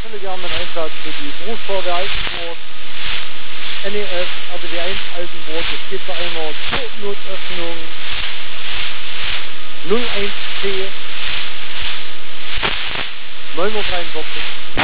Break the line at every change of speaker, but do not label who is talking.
stelle gerne den Einsatz für die Berufsfeuerwehr Altenburg, NEF, RBW 1 Altenburg. Es geht bei einer Notöffnung 01C 943.